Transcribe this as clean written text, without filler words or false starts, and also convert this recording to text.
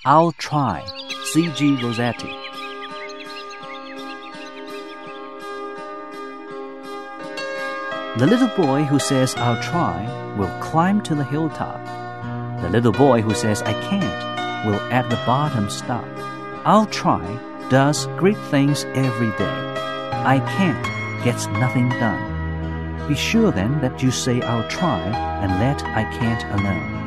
I'll try. C.G. Rossetti. The little boy who says, I'll try, will climb to the hilltop. The little boy who says, I can't, will at the bottom stop. I'll try does great things every day. I can't gets nothing done. Be sure then that you say, I'll try, and let I can't alone.